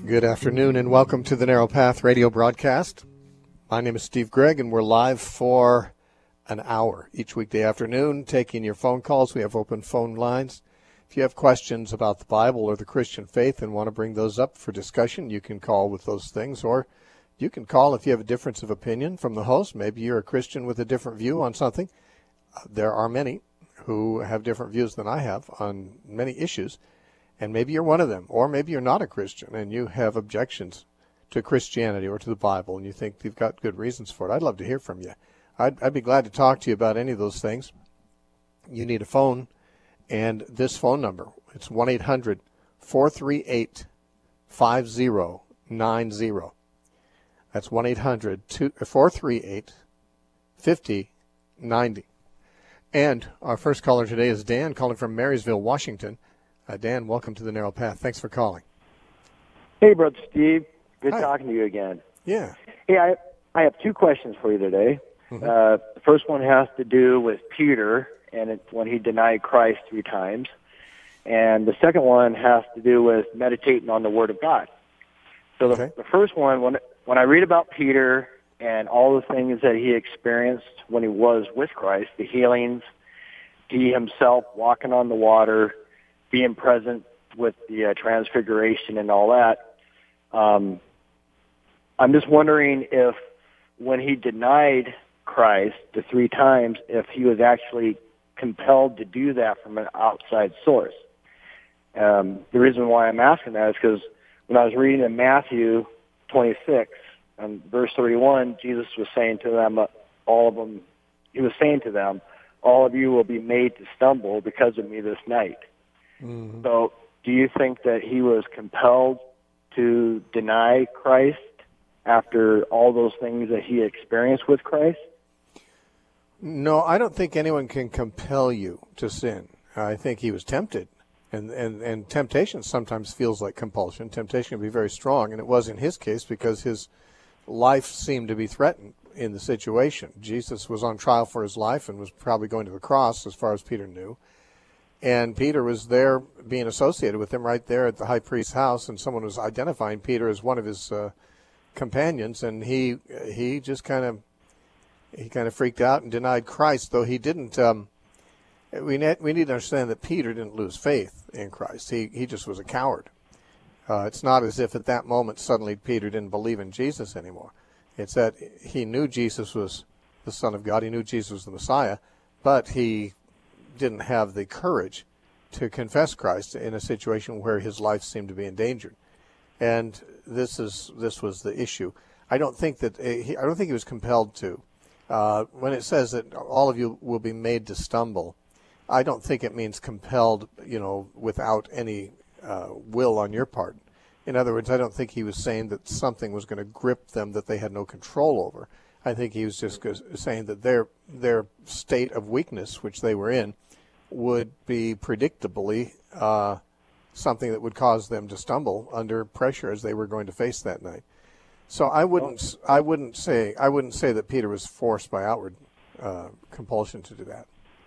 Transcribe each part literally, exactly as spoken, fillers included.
Good afternoon and welcome to the Narrow Path radio broadcast. My name is Steve Gregg and we're live for an hour each weekday afternoon taking your phone calls. We have open phone lines. If you have questions about the Bible or the Christian faith and want to bring those up for discussion, you can call with those things, or you can call if you have a difference of opinion from the host. Maybe you're a Christian with a different view on something. Uh, there are many who have different views than I have on many issues. And maybe you're one of them, or maybe you're not a Christian and you have objections to Christianity or to the Bible and you think you've got good reasons for it. I'd love to hear from you. I'd, I'd be glad to talk to you about any of those things. You need a phone, and this phone number, it's one eight hundred four three eight five zero nine zero. That's one eight hundred four three eight five zero nine zero. And our first caller today is Dan, calling from Marysville, Washington. Uh, Dan, welcome to the Narrow Path. Thanks for calling. Hey, Brother Steve. Good Hi. talking to you again. Yeah. Hey, I I have two questions for you today. Mm-hmm. Uh, the first one has to do with Peter and it, when he denied Christ three times. And the second one has to do with meditating on the Word of God. So the, okay. the first one, when when I read about Peter and all the things that he experienced when he was with Christ, the healings, he himself walking on the water, being present with the uh, transfiguration and all that, um, I'm just wondering if when he denied Christ the three times, if he was actually compelled to do that from an outside source. Um, the reason why I'm asking that is because when I was reading in Matthew twenty-six, and verse thirty-one, Jesus was saying to them, uh, all of them, he was saying to them, all of you will be made to stumble because of me this night. Mm-hmm. So do you think that he was compelled to deny Christ after all those things that he experienced with Christ? No, I don't think anyone can compel you to sin. I think he was tempted, and, and, and temptation sometimes feels like compulsion. Temptation can be very strong, and it was in his case because his life seemed to be threatened in the situation. Jesus was on trial for his life and was probably going to the cross as far as Peter knew. And Peter was there being associated with him right there at the high priest's house, and someone was identifying Peter as one of his uh, companions, and he he just kind of he kind of freaked out and denied Christ, though he didn't. Um, we ne- we need to understand that Peter didn't lose faith in Christ. He he just was a coward. Uh, it's not as if at that moment suddenly Peter didn't believe in Jesus anymore. It's that he knew Jesus was the Son of God. He knew Jesus was the Messiah, but he didn't have the courage to confess Christ in a situation where his life seemed to be endangered. And this is this was the issue. I don't think that he, I don't think he was compelled to. Uh, when it says that all of you will be made to stumble, I don't think it means compelled, you know, without any uh, will on your part. In other words, I don't think he was saying that something was going to grip them that they had no control over. I think he was just saying that their their state of weakness, which they were in, would be predictably uh, something that would cause them to stumble under pressure as they were going to face that night. So I wouldn't I wouldn't say I wouldn't say that Peter was forced by outward uh, compulsion to do that.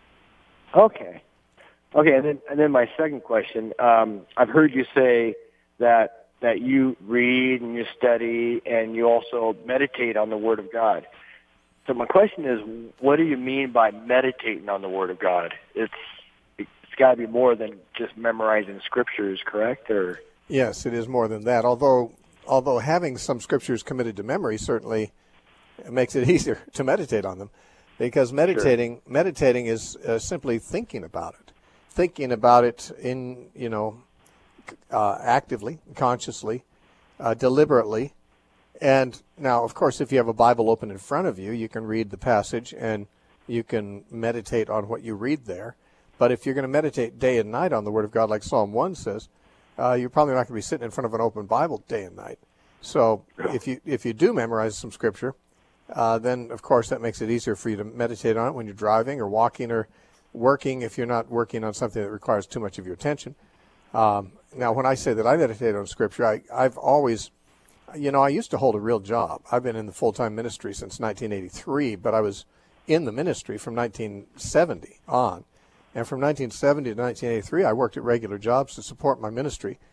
Okay, okay, and then and then my second question. Um, I've heard you say that. that you read and you study and you also meditate on the Word of God. So my question is, what do you mean by meditating on the Word of God? It's it's got to be more than just memorizing scriptures, correct? Or yes, it is more than that. Although although having some scriptures committed to memory certainly makes it easier to meditate on them, because meditating sure. meditating is uh, simply thinking about it, thinking about it in you know. Uh, actively, consciously, uh, deliberately. And now, of course, if you have a Bible open in front of you, you can read the passage and you can meditate on what you read there. But if you're going to meditate day and night on the Word of God, like Psalm one says, uh, you're probably not going to be sitting in front of an open Bible day and night. So if you if you do memorize some Scripture, uh, then, of course, that makes it easier for you to meditate on it when you're driving or walking or working if you're not working on something that requires too much of your attention. Um, now, when I say that I meditate on Scripture, I, I've always, you know, I used to hold a real job. I've been in the full-time ministry since nineteen eighty-three, but I was in the ministry from nineteen seventy on. And from nineteen seventy to nineteen eighty-three, I worked at regular jobs to support my ministry.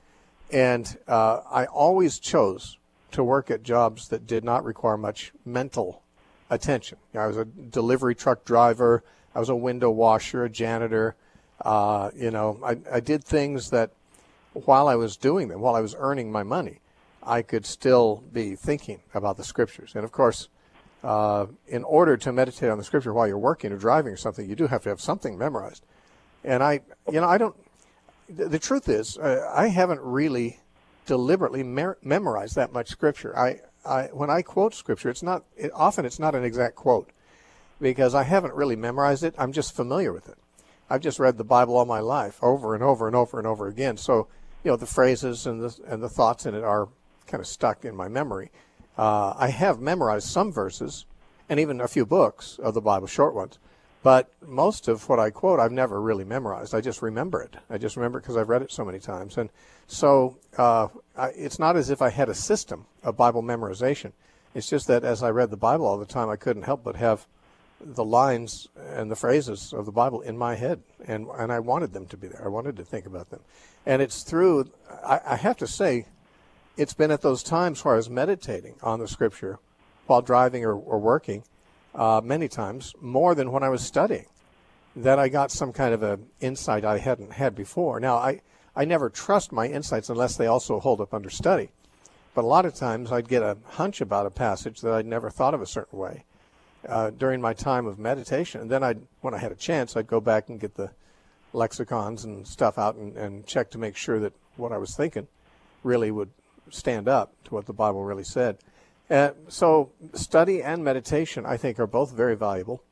And uh, I always chose to work at jobs that did not require much mental attention. You know, I was a delivery truck driver. I was a window washer, a janitor. Uh, you know, I, I did things that while I was doing them, while I was earning my money, I could still be thinking about the Scriptures. And, of course, uh, in order to meditate on the Scripture while you're working or driving or something, you do have to have something memorized. And I, you know, I don't, the, the truth is, uh, I haven't really deliberately mer- memorized that much Scripture. I, I, when I quote Scripture, it's not, it, often it's not an exact quote because I haven't really memorized it. I'm just familiar with it. I've just read the Bible all my life over and over and over and over again. So, you know, the phrases and the, and the thoughts in it are kind of stuck in my memory. Uh, I have memorized some verses and even a few books of the Bible, short ones. But most of what I quote, I've never really memorized. I just remember it. I just remember it because I've read it so many times. And so uh, I, it's not as if I had a system of Bible memorization. It's just that as I read the Bible all the time, I couldn't help but have the lines and the phrases of the Bible in my head. And, and I wanted them to be there. I wanted to think about them. And it's through, I, I have to say, it's been at those times where I was meditating on the Scripture while driving or, or working, Uh, many times, more than when I was studying, that I got some kind of an insight I hadn't had before. Now, I, I never trust my insights unless they also hold up under study. But a lot of times I'd get a hunch about a passage that I'd never thought of a certain way uh, during my time of meditation. And then I'd, when I had a chance, I'd go back and get the lexicons and stuff out and, and check to make sure that what I was thinking really would stand up to what the Bible really said. Uh, so study and meditation, I think, are both very valuable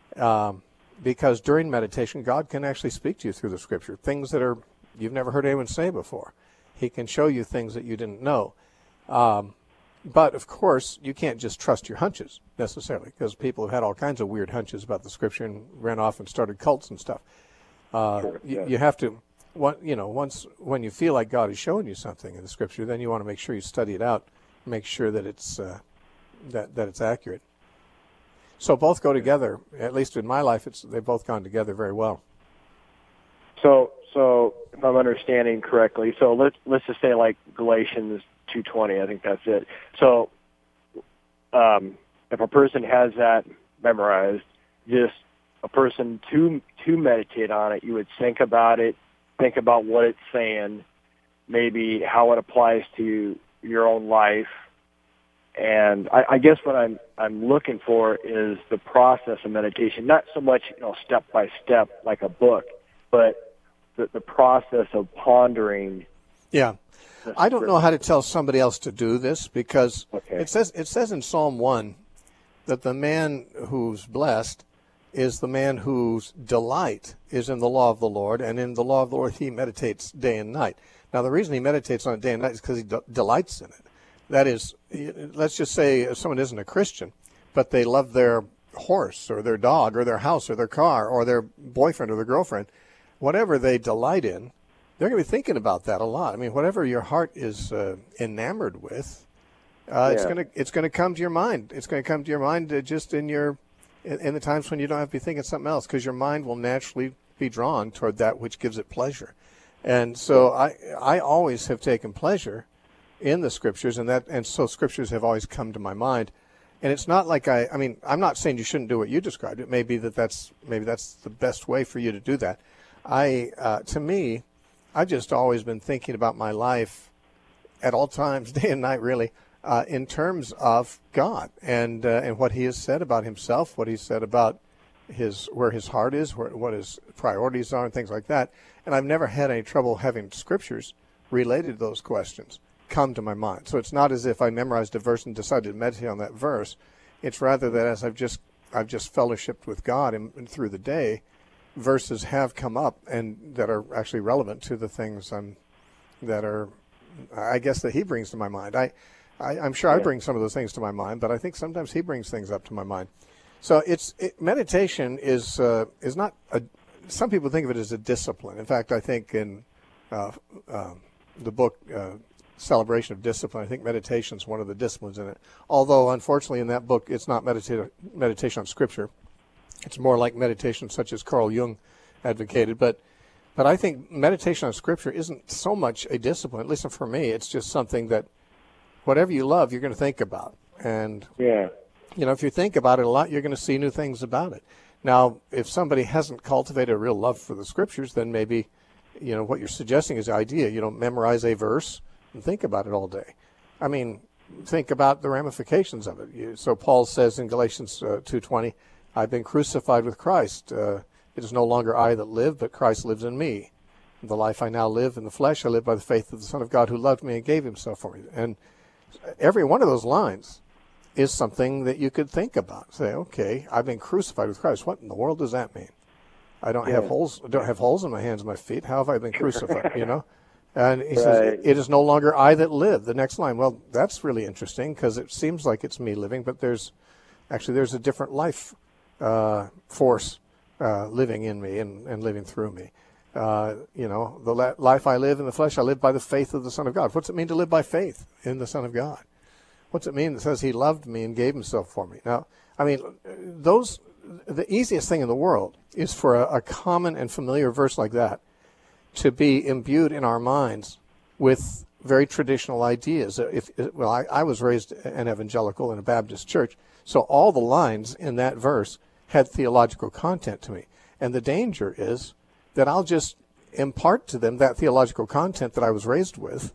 um, because during meditation, God can actually speak to you through the Scripture, things that are you've never heard anyone say before. He can show you things that you didn't know. Um, but, of course, you can't just trust your hunches necessarily because people have had all kinds of weird hunches about the Scripture and ran off and started cults and stuff. Uh, Sure, you, yeah. you have to, what, you know, once when you feel like God is showing you something in the Scripture, then you want to make sure you study it out. Make sure that it's uh, that that it's accurate. So both go together. At least in my life, it's they've both gone together very well. So, so if I'm understanding correctly, so let's let's just say like Galatians two twenty. I think that's it. So, um, if a person has that memorized, just a person to to meditate on it, you would think about it, think about what it's saying, maybe how it applies to your own life. And I, I guess what I'm I'm looking for is the process of meditation, not so much, you know, step by step like a book, but the, the process of pondering. Yeah. I don't know how to tell somebody else to do this because Okay. it says it says in Psalm one that the man who's blessed is the man whose delight is in the law of the Lord, and in the law of the Lord he meditates day and night. Now, the reason he meditates on it day and night is because he de- delights in it. That is, let's just say someone isn't a Christian, but they love their horse or their dog or their house or their car or their boyfriend or their girlfriend. Whatever they delight in, they're going to be thinking about that a lot. I mean, whatever your heart is uh, enamored with, uh, Yeah. it's going to it's going to come to your mind. It's going to come to your mind uh, just in your in, in the times when you don't have to be thinking something else, because your mind will naturally be drawn toward that which gives it pleasure. And so I I always have taken pleasure in the Scriptures, and that and so Scriptures have always come to my mind. And it's not like I I mean I'm not saying you shouldn't do what you described. It may be that that's maybe that's the best way for you to do that. I uh, to me, I've just always been thinking about my life at all times, day and night, really, uh, in terms of God and uh, and what He has said about Himself, what He said about his where his heart is, where, what his priorities are, and things like that. And I've never had any trouble having Scriptures related to those questions come to my mind. So it's not as if I memorized a verse and decided to meditate on that verse. It's rather that as I've just I've just fellowshiped with God and, and through the day, verses have come up and that are actually relevant to the things I'm that are I guess that He brings to my mind. I, I I'm sure I Yeah. bring some of those things to my mind, but I think sometimes He brings things up to my mind. So it's it, meditation is uh, is not a. Some people think of it as a discipline. In fact, I think in uh, uh, the book uh, Celebration of Discipline, I think meditation is one of the disciplines in it. Although, unfortunately, in that book, it's not medita- meditation on Scripture. It's more like meditation such as Carl Jung advocated. But But I think meditation on Scripture isn't so much a discipline, at least for me. It's just something that whatever you love, you're going to think about. And, Yeah. you know, if you think about it a lot, you're going to see new things about it. Now, if somebody hasn't cultivated a real love for the Scriptures, then maybe, you know, what you're suggesting is the idea. You don't memorize a verse and think about it all day. I mean, think about the ramifications of it. You, so Paul says in Galatians uh, two twenty, I've been crucified with Christ. Uh, it is no longer I that live, but Christ lives in me. The life I now live in the flesh, I live by the faith of the Son of God who loved me and gave himself for me. And every one of those lines is something that you could think about. Say, okay, I've been crucified with Christ. What in the world does that mean? I don't yeah. have holes. Don't have holes in my hands and my feet. How have I been crucified? You know. And he right. says, it is no longer I that live. The next line. Well, that's really interesting because it seems like it's me living, but there's actually there's a different life uh, force uh, living in me and, and living through me. Uh, you know, the la- life I live in the flesh, I live by the faith of the Son of God. What's it mean to live by faith in the Son of God? What's it mean that says he loved me and gave himself for me? Now, I mean, those the easiest thing in the world is for a, a common and familiar verse like that to be imbued in our minds with very traditional ideas. If well, I, I was raised an evangelical in a Baptist church, so all the lines in that verse had theological content to me. And the danger is that I'll just impart to them that theological content that I was raised with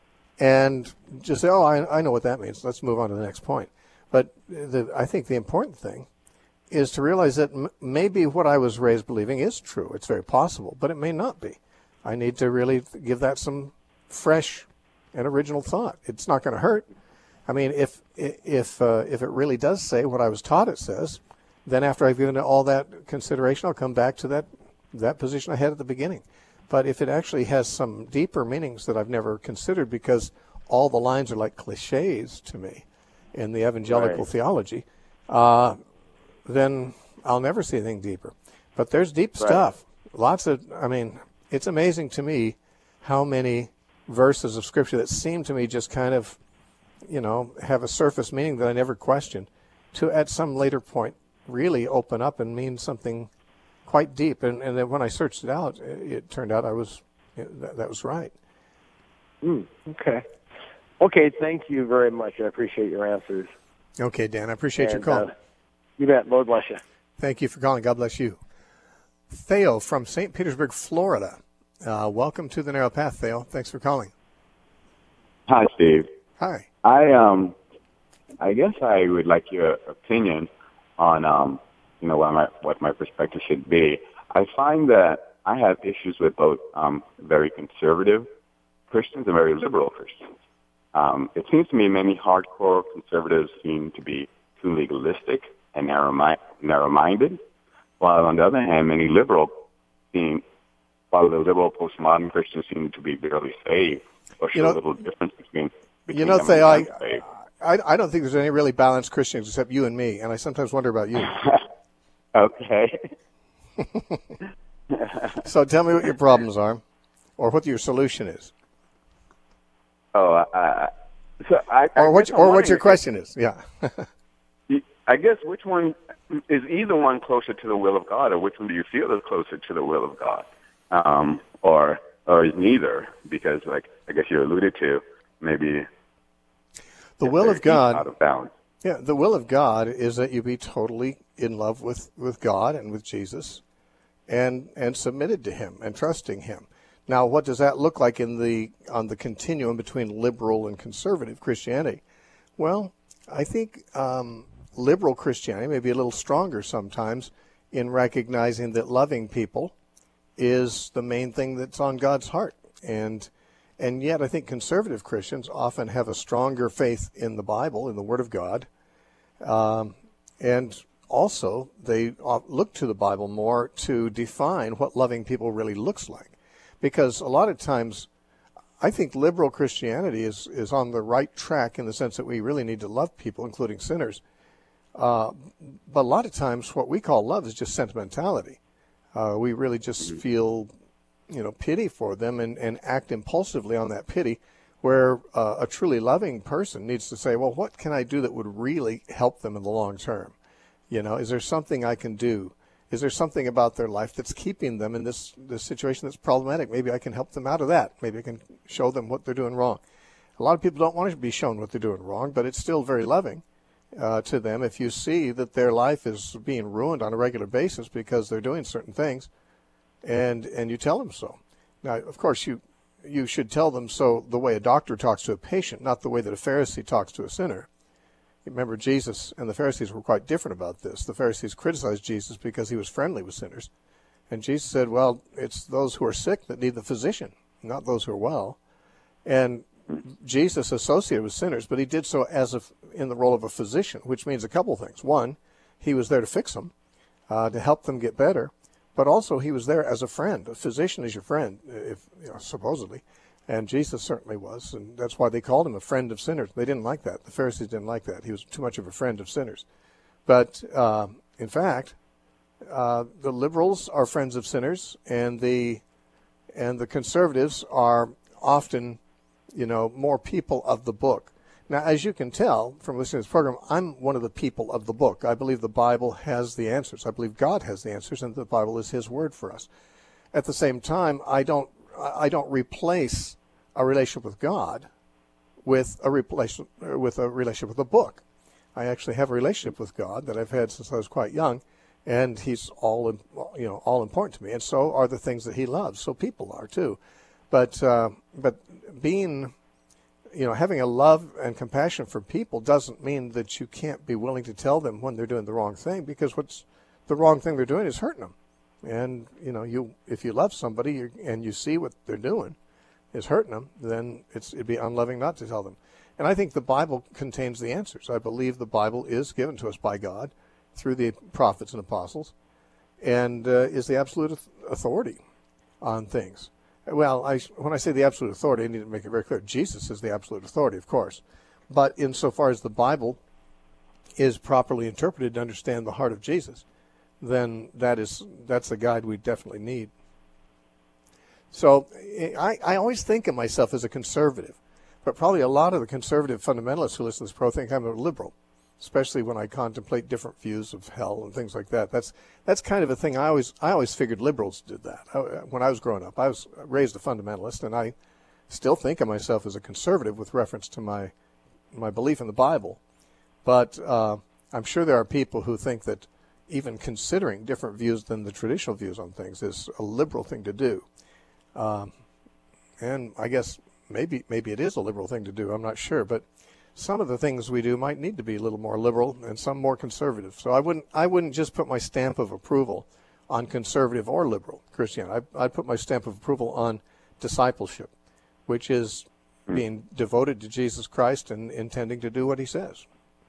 and just say, oh, I, I know what that means. Let's move on to the next point. But the, I think the important thing is to realize that m- maybe what I was raised believing is true. It's very possible, but it may not be. I need to really give that some fresh and original thought. It's not going to hurt. I mean, if if uh, if it really does say what I was taught it says, then after I've given it all that consideration, I'll come back to that that position I had at the beginning. But if it actually has some deeper meanings that I've never considered, because all the lines are like cliches to me in the evangelical right. theology, uh, then I'll never see anything deeper. But there's deep right. stuff. Lots of, I mean, it's amazing to me how many verses of Scripture that seem to me just kind of, you know, have a surface meaning that I never questioned, to at some later point really open up and mean something quite deep. And, and then when I searched it out, it, it turned out I was, it, that, that was right. Mm, okay. Okay, thank you very much. I appreciate your answers. Okay, Dan, I appreciate and, your call. Uh, you bet. Lord bless you. Thank you for calling. God bless you. Theo from Saint Petersburg, Florida. Uh, welcome to the Narrow Path, Theo. Thanks for calling. Hi, Steve. Hi. I um, I guess I would like your opinion on um, you know, what my what my perspective should be. I find that I have issues with both um, very conservative Christians and very liberal Christians. Um, it seems to me many hardcore conservatives seem to be too legalistic and narrow narrow-minded, while on the other hand, many liberal seem, while the liberal postmodern Christians seem to be barely saved or show you know, a little difference between. between you know, them Theo, and I, I I don't think there's any really balanced Christians except you and me, and I sometimes wonder about you. Okay. So tell me what your problems are, or what your solution is. Oh, uh, so I, I or what, or what your question is, yeah. I guess which one is either one closer to the will of God, or which one do you feel is closer to the will of God, um, or or neither? Because, like I guess you alluded to, maybe the will of God out of balance. Yeah, the will of God is that you be totally in love with, with God and with Jesus, and and submitted to Him and trusting Him. Now, what does that look like in the on the continuum between liberal and conservative Christianity? Well, I think um, liberal Christianity may be a little stronger sometimes in recognizing that loving people is the main thing that's on God's heart. And and yet I think conservative Christians often have a stronger faith in the Bible, in the Word of God. Um, and also they look to the Bible more to define what loving people really looks like. Because a lot of times I think liberal Christianity is, is on the right track in the sense that we really need to love people, including sinners. Uh, but a lot of times what we call love is just sentimentality. Uh, we really just feel, you know, pity for them and, and act impulsively on that pity, where uh, a truly loving person needs to say, well, what can I do that would really help them in the long term? You know, is there something I can do? Is there something about their life that's keeping them in this, this situation that's problematic? Maybe I can help them out of that. Maybe I can show them what they're doing wrong. A lot of people don't want to be shown what they're doing wrong, but it's still very loving uh, to them if you see that their life is being ruined on a regular basis because they're doing certain things, and and you tell them so. Now, of course, you you should tell them so the way a doctor talks to a patient, not the way that a Pharisee talks to a sinner. Remember, Jesus and the Pharisees were quite different about this. The Pharisees criticized Jesus because he was friendly with sinners. And Jesus said, well, it's those who are sick that need the physician, not those who are well. And Jesus associated with sinners, but he did so as a, in the role of a physician, which means a couple things. One, he was there to fix them, uh, to help them get better, but also he was there as a friend. A physician is your friend, if you know, supposedly, and Jesus certainly was, and that's why they called him a friend of sinners. They didn't like that. The Pharisees didn't like that. He was too much of a friend of sinners. But uh, in fact, uh, the liberals are friends of sinners, and the and the conservatives are often, you know, more people of the book. Now, as you can tell from listening to this program, I'm one of the people of the book. I believe the Bible has the answers. I believe God has the answers, and the Bible is his word for us. At the same time, I don't I don't replace a relationship with God with a relation with a relationship with the book. I actually have a relationship with God that I've had since I was quite young, and he's all you know all important to me, and so are the things that he loves. So people are too, but uh, but being you know having a love and compassion for people doesn't mean that you can't be willing to tell them when they're doing the wrong thing, because what's the wrong thing they're doing is hurting them. And you know you if you love somebody you, and you see what they're doing is hurting them, then it's, it'd be unloving not to tell them. And I think the Bible contains the answers. I believe the Bible is given to us by God through the prophets and apostles, and uh, is the absolute authority on things. Well, I, when I say the absolute authority, I need to make it very clear. Jesus is the absolute authority, of course. But insofar as the Bible is properly interpreted to understand the heart of Jesus, then that is that's the guide we definitely need. So I, I always think of myself as a conservative, but probably a lot of the conservative fundamentalists who listen to this pro think I'm a liberal, especially when I contemplate different views of hell and things like that. That's that's kind of a thing I always I always figured liberals did that. I, when I was growing up, I was raised a fundamentalist, and I still think of myself as a conservative with reference to my my belief in the Bible. But uh, I'm sure there are people who think that even considering different views than the traditional views on things is a liberal thing to do. Um, and I guess maybe maybe it is a liberal thing to do. I'm not sure, but some of the things we do might need to be a little more liberal, and some more conservative. So I wouldn't I wouldn't just put my stamp of approval on conservative or liberal Christianity. I, I'd put my stamp of approval on discipleship, which is being devoted to Jesus Christ and intending to do what he says.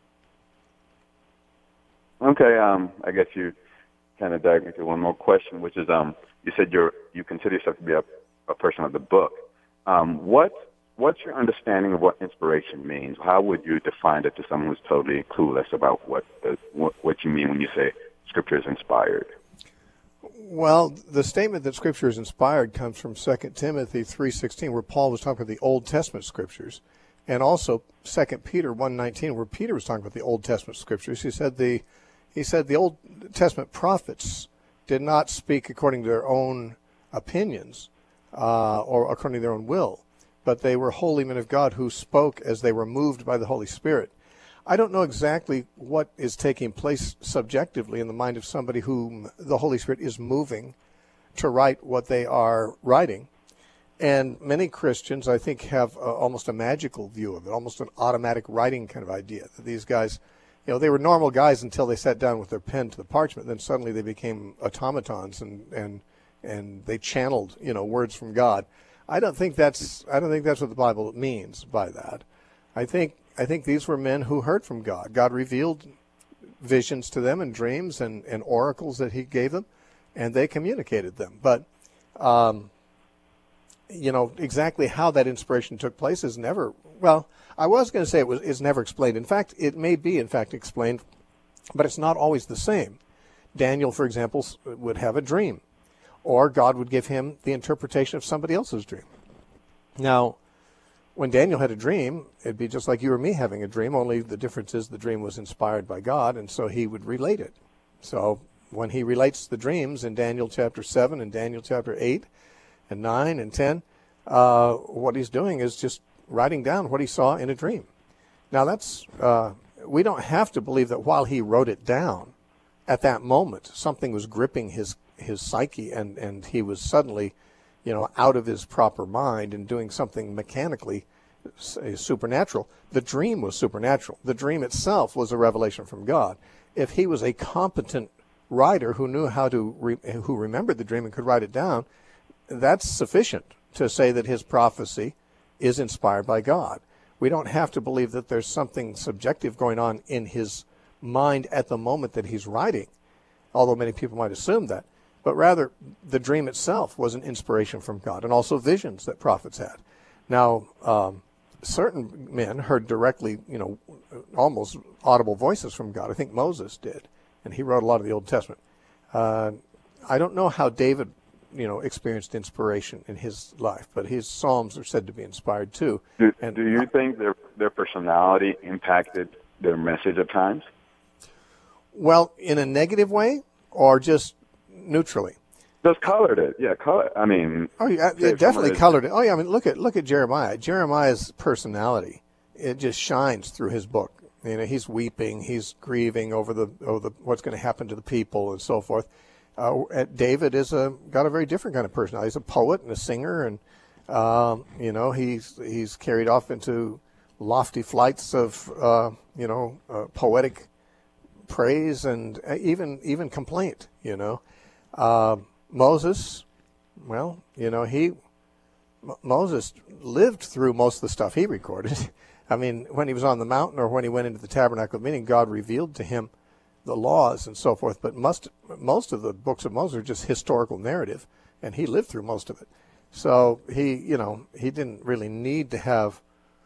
Okay, um, I guess you kind of dived into one more question, which is, um, you said you're you consider yourself to be a, a person of the book. Um, what what's your understanding of what inspiration means? How would you define it to someone who's totally clueless about what the, what, what you mean when you say Scripture is inspired? Well, the statement that Scripture is inspired comes from Second Timothy three sixteen, where Paul was talking about the Old Testament Scriptures, and also Second Peter one nineteen, where Peter was talking about the Old Testament Scriptures. He said the he said the Old Testament prophets did not speak according to their own opinions uh, or according to their own will, but they were holy men of God who spoke as they were moved by the Holy Spirit. I don't know exactly what is taking place subjectively in the mind of somebody whom the Holy Spirit is moving to write what they are writing. And many Christians, I think, have uh, almost a magical view of it, almost an automatic writing kind of idea. That these guys, you know, they were normal guys until they sat down with their pen to the parchment. Then suddenly they became automatons and and and they channeled, you know, words from God. I don't think that's I don't think that's what the Bible means by that. I think I think these were men who heard from God. God revealed visions to them and dreams and, and oracles that he gave them, and they communicated them. But um, you know, exactly how that inspiration took place is never, well, I was going to say it was is never explained. In fact, it may be, in fact, explained, but it's not always the same. Daniel, for example, would have a dream, or God would give him the interpretation of somebody else's dream. Now, when Daniel had a dream, it'd be just like you or me having a dream, only the difference is the dream was inspired by God, and so he would relate it. So when he relates the dreams in Daniel chapter seven and Daniel chapter eight and nine and ten, uh, what he's doing is just writing down what he saw in a dream. Now, that's uh, we don't have to believe that while he wrote it down, at that moment, something was gripping his his psyche, and, and he was suddenly, you know, out of his proper mind and doing something mechanically supernatural. The dream was supernatural. The dream itself was a revelation from God. If he was a competent writer who knew how to, re, who remembered the dream and could write it down, that's sufficient to say that his prophecy is inspired by God. We don't have to believe that there's something subjective going on in his mind at the moment that he's writing, although many people might assume that. But rather, the dream itself was an inspiration from God, and also visions that prophets had. Now, um, certain men heard directly, you know, almost audible voices from God. I think Moses did, and he wrote a lot of the Old Testament. Uh, I don't know how David, you know, experienced inspiration in his life, but his Psalms are said to be inspired too. Do, and, do you think their their personality impacted their message at times? Well, in a negative way, or just neutrally? Just colored it, yeah. Color. I mean, oh yeah, it definitely colored it. Oh yeah, I mean, look at look at Jeremiah. Jeremiah's personality, it just shines through his book. You know, he's weeping, he's grieving over the over the what's going to happen to the people and so forth. Uh, David is a got a very different kind of personality. He's a poet and a singer, and um, you know, he's he's carried off into lofty flights of uh, you know uh, poetic praise and even even complaint. You know. Uh, Moses, well, you know, he, M- Moses lived through most of the stuff he recorded. I mean, when he was on the mountain or when he went into the tabernacle meeting, God revealed to him the laws and so forth. But most, most of the books of Moses are just historical narrative, and he lived through most of it. So he, you know, he didn't really need to have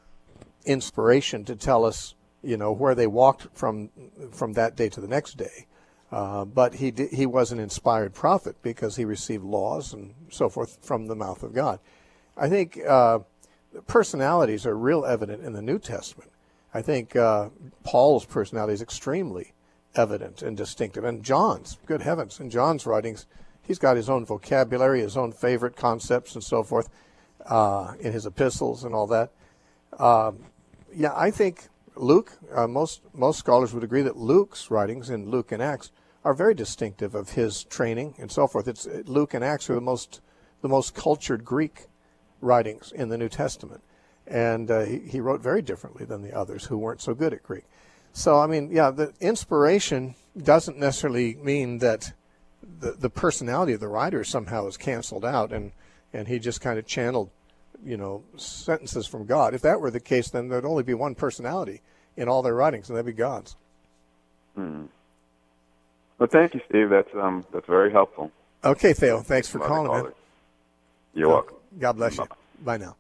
inspiration to tell us, you know, where they walked from from that day to the next day. Uh, but he did, he was an inspired prophet because he received laws and so forth from the mouth of God. I think uh, personalities are real evident in the New Testament. I think uh, Paul's personality is extremely evident and distinctive. And John's, good heavens, in John's writings, he's got his own vocabulary, his own favorite concepts and so forth uh, in his epistles and all that. Uh, yeah, I think Luke, uh, most most scholars would agree that Luke's writings in Luke and Acts are very distinctive of his training and so forth. It's Luke and Acts are the most the most cultured Greek writings in the New Testament, and uh, he, he wrote very differently than the others who weren't so good at Greek. So I mean, yeah, the inspiration doesn't necessarily mean that the the personality of the writer somehow is canceled out, and and he just kind of channeled, you know, sentences from God. If that were the case, then there'd only be one personality in all their writings, and that'd be God's. Hmm. Well, thank you, Steve. That's um, that's very helpful. Okay, Theo. Thanks for calling, man. You're welcome. God bless you. Bye now.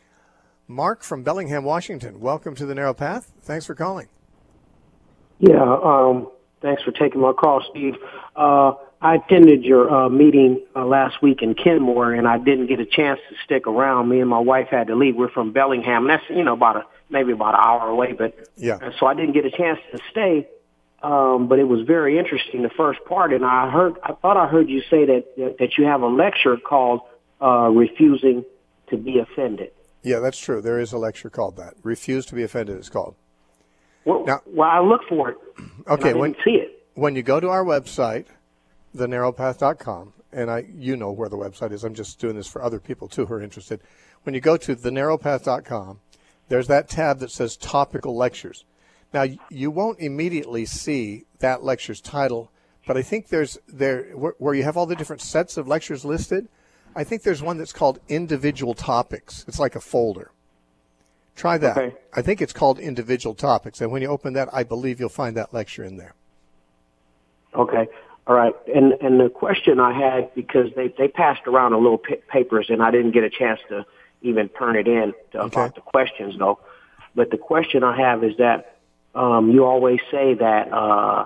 Mark from Bellingham, Washington. Welcome to the Narrow Path. Thanks for calling. Yeah. Um, thanks for taking my call, Steve. Uh, I attended your uh, meeting uh, last week in Kenmore, and I didn't get a chance to stick around. Me and my wife had to leave. We're from Bellingham, and that's you know about a maybe about an hour away, but yeah. So I didn't get a chance to stay. Um, but it was very interesting, the first part, and I heard, I thought I heard you say that that you have a lecture called uh, "Refusing to be Offended." Yeah, that's true. There is a lecture called that. "Refuse to be Offended" it's called. Well, now, well, I looked for it. Okay, and I when didn't see it. When you go to our website, the narrow path dot com, and I, you know where the website is. I'm just doing this for other people too who are interested. When you go to the narrow path dot com, there's that tab that says Topical Lectures. Now, you won't immediately see that lecture's title, but I think there's there where, where you have all the different sets of lectures listed. I think there's one that's called Individual Topics. It's like a folder. Try that. Okay. I think it's called Individual Topics, and when you open that, I believe you'll find that lecture in there. Okay. All right. And and the question I had, because they, they passed around a little p- papers, and I didn't get a chance to even turn it in to, Okay. about the questions, though. But the question I have is that Um, you always say that uh,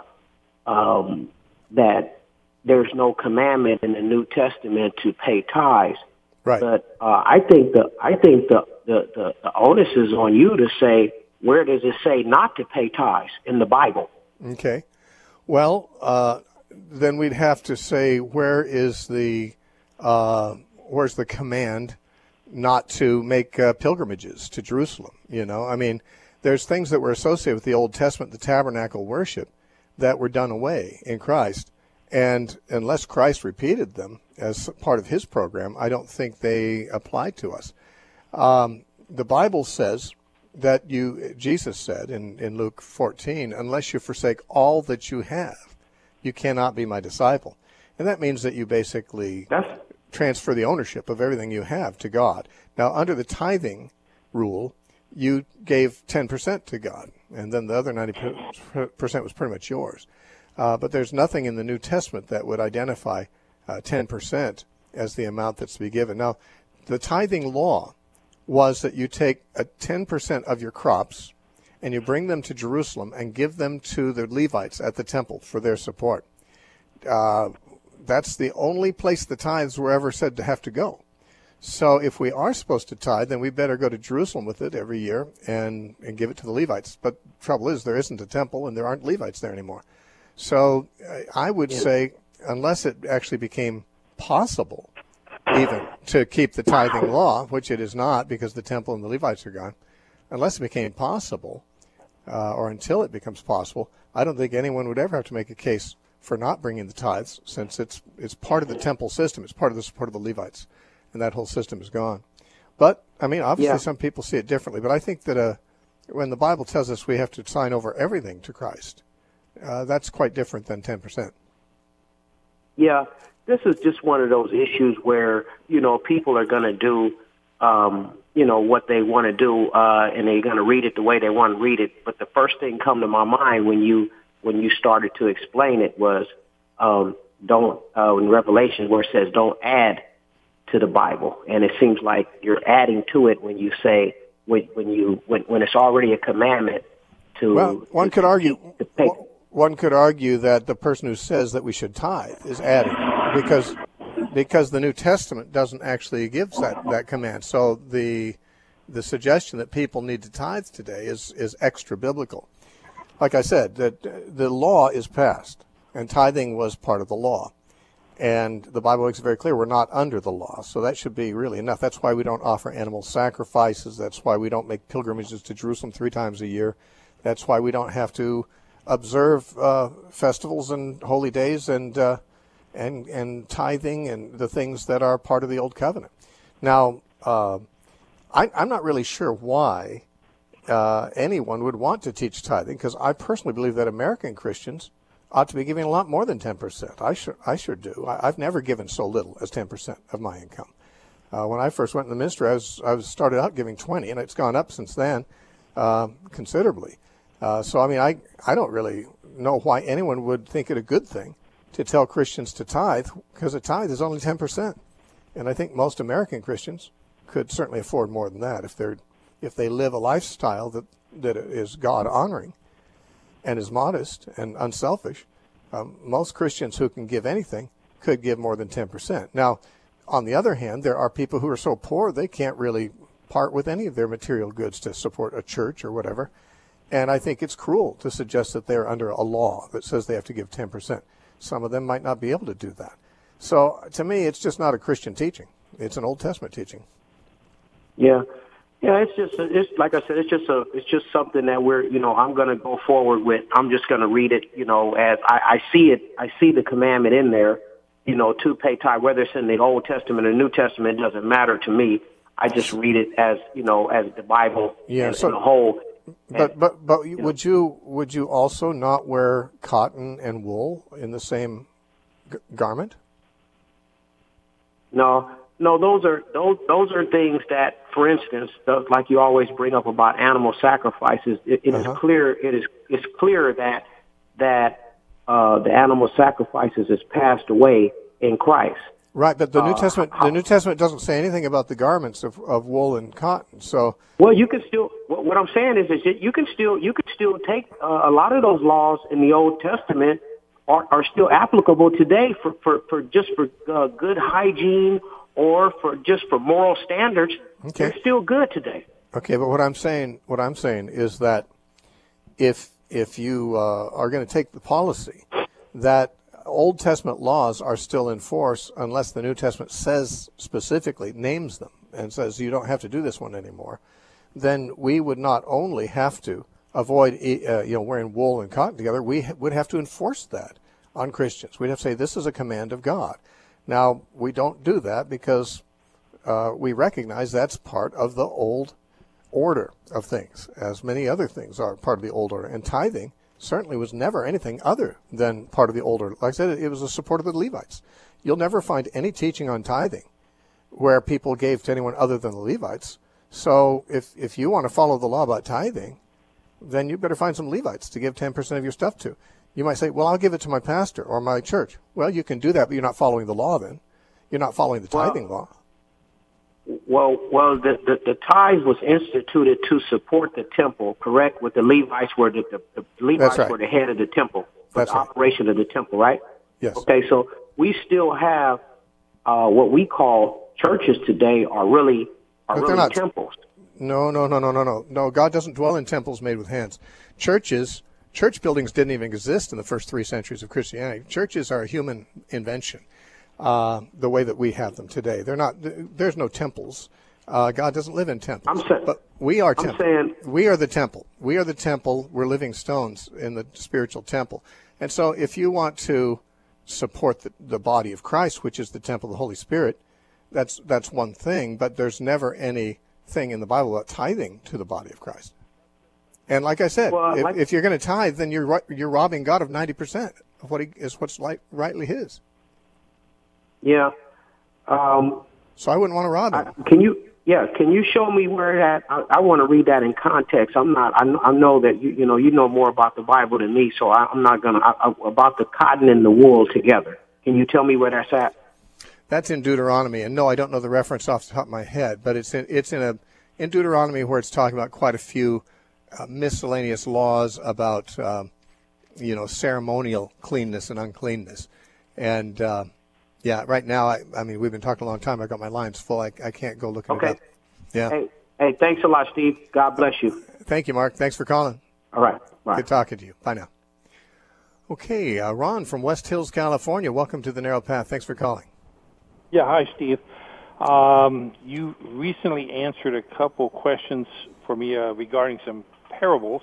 um, that there's no commandment in the New Testament to pay tithes. Right. But uh, I think the I think the, the, the, the onus is on you to say, where does it say not to pay tithes in the Bible? Okay. Well, uh, then we'd have to say, where is the uh, where's the command not to make uh, pilgrimages to Jerusalem? You know, I mean, there's things that were associated with the Old Testament, the tabernacle worship, that were done away in Christ. And unless Christ repeated them as part of his program, I don't think they apply to us. Um, the Bible says that you, Jesus said in, in Luke fourteen, unless you forsake all that you have, you cannot be my disciple. And that means that you basically That's- transfer the ownership of everything you have to God. Now, under the tithing rule, you gave ten percent to God, and then the other ninety percent was pretty much yours. Uh, but there's nothing in the New Testament that would identify uh, ten percent as the amount that's to be given. Now, the tithing law was that you take a ten percent of your crops and you bring them to Jerusalem and give them to the Levites at the temple for their support. Uh, that's the only place the tithes were ever said to have to go. So if we are supposed to tithe, then we better go to Jerusalem with it every year and, and give it to the Levites. But the trouble is, there isn't a temple and there aren't Levites there anymore. So I would say, unless it actually became possible even to keep the tithing law, which it is not because the temple and the Levites are gone, unless it became possible, uh, or until it becomes possible, I don't think anyone would ever have to make a case for not bringing the tithes, since it's it's part of the temple system. It's part of the support of the Levites, and that whole system is gone. But, I mean, obviously yeah. some people see it differently, but I think that uh, when the Bible tells us we have to sign over everything to Christ, uh, that's quite different than ten percent. Yeah, this is just one of those issues where, you know, people are going to do, um, you know, what they want to do, uh, and they're going to read it the way they want to read it. But the first thing come to my mind when you when you started to explain it was um, don't uh, in Revelation where it says don't add to the Bible, and it seems like you're adding to it when you say when, when you when, when it's already a commandment to. Well, one to, could argue. To pay. One could argue that the person who says that we should tithe is adding, because because the New Testament doesn't actually give that, that command. So the the suggestion that people need to tithe today is is extra biblical. Like I said, that the law is passed, and tithing was part of the law. And the Bible makes it very clear we're not under the law, so that should be really enough. That's why we don't offer animal sacrifices. That's why we don't make pilgrimages to Jerusalem three times a year. That's why we don't have to observe uh, festivals and holy days and uh, and and tithing and the things that are part of the Old Covenant. Now, uh, I, I'm not really sure why uh, anyone would want to teach tithing, because I personally believe that American Christians ought to be giving a lot more than ten percent. I sure, I sure do. I, I've never given so little as ten percent of my income. Uh, when I first went in the ministry, I was I was started out giving twenty, and it's gone up since then uh, considerably. Uh, so, I mean, I, I don't really know why anyone would think it a good thing to tell Christians to tithe, because a tithe is only ten percent. And I think most American Christians could certainly afford more than that if they're if they live a lifestyle that, that is God-honoring and is modest and unselfish. Um, most Christians who can give anything could give more than ten percent. Now, on the other hand, there are people who are so poor they can't really part with any of their material goods to support a church or whatever. And I think it's cruel to suggest that they're under a law that says they have to give ten percent. Some of them might not be able to do that. So to me, it's just not a Christian teaching. It's an Old Testament teaching. Yeah. Yeah, it's just, it's like I said, it's just a, it's just something that we're, you know, I'm going to go forward with. I'm just going to read it, you know, as I, I see it. I see the commandment in there, you know, to pay tithe, whether it's in the Old Testament or New Testament, it doesn't matter to me. I just read it as, you know, as the Bible yeah, as so, a whole. But but but you would know. you would you also not wear cotton and wool in the same g- garment? No, no. Those are those those are things that, for instance, the, like you always bring up about animal sacrifices. It, it uh-huh. is clear. It is it's clear that that uh, the animal sacrifices has passed away in Christ. Right, but the New uh, Testament the New Testament doesn't say anything about the garments of, of wool and cotton. So well, you can still. What, what I'm saying is, is that you can still you can still take uh, a lot of those laws in the Old Testament are, are still applicable today for for, for just for uh, good hygiene or for just for moral standards. Okay. They're still good today. Okay, but what I'm saying what I'm saying is that if if you uh, are going to take the policy that Old Testament laws are still in force unless the New Testament says specifically, names them, and says you don't have to do this one anymore, then we would not only have to avoid uh, you know, wearing wool and cotton together, we ha- would have to enforce that on Christians. We'd have to say this is a command of God. Now, we don't do that because uh, we recognize that's part of the old order of things, as many other things are part of the old order. And tithing certainly was never anything other than part of the old order. Like I said, it was the support of the Levites. You'll never find any teaching on tithing where people gave to anyone other than the Levites. So if, if you want to follow the law about tithing, then you better find some Levites to give ten percent of your stuff to. You might say, well, I'll give it to my pastor or my church. Well, you can do that, but you're not following the law then. You're not following the tithing well, law. Well, well, the, the, the tithe was instituted to support the temple, correct? With the Levites were the, the, the Levites right. were the head of the temple, for That's the right. operation of the temple, right? Yes. Okay, so we still have uh, what we call churches today are really are But they're really not- temples. No, no, no, no, no, no. No, God doesn't dwell in temples made with hands. Churches, church buildings didn't even exist in the first three centuries of Christianity. Churches are a human invention, uh, the way that we have them today. They're not. There's no temples. Uh, God doesn't live in temples. I'm saying, but we are I'm temple. saying, we are the temple. We are the temple. We're living stones in the spiritual temple. And so, if you want to support the, the body of Christ, which is the temple of the Holy Spirit, that's that's one thing. But there's never any thing in the Bible about tithing to the body of Christ. And like I said, Well, if, like- if you're going to tithe, then you're you're robbing God of ninety percent of what he is what's like, rightly his. yeah. Um, So I wouldn't want to rob him. I, can you, yeah, can you show me where that? I, I want to read that in context. I'm not. I, I know that you, you know, you know more about the Bible than me, so I, I'm not gonna I, I, about the cotton and the wool together. Can you tell me where that's at? That's in Deuteronomy, and no, I don't know the reference off the top of my head, but it's in it's in a in Deuteronomy where it's talking about quite a few uh, miscellaneous laws about um, you know ceremonial cleanness and uncleanness, and uh, yeah, right now I, I mean we've been talking a long time. I got my lines full. I, I can't go looking Okay. it up. Yeah. Hey, hey, thanks a lot, Steve. God bless you. Thank you, Mark. Thanks for calling. All right. Bye. Good talking to you. Bye now. Okay, uh, Ron from West Hills, California. Welcome to the Narrow Path. Thanks for calling. Yeah, hi, Steve. Um, you recently answered a couple questions for me uh, regarding some parables.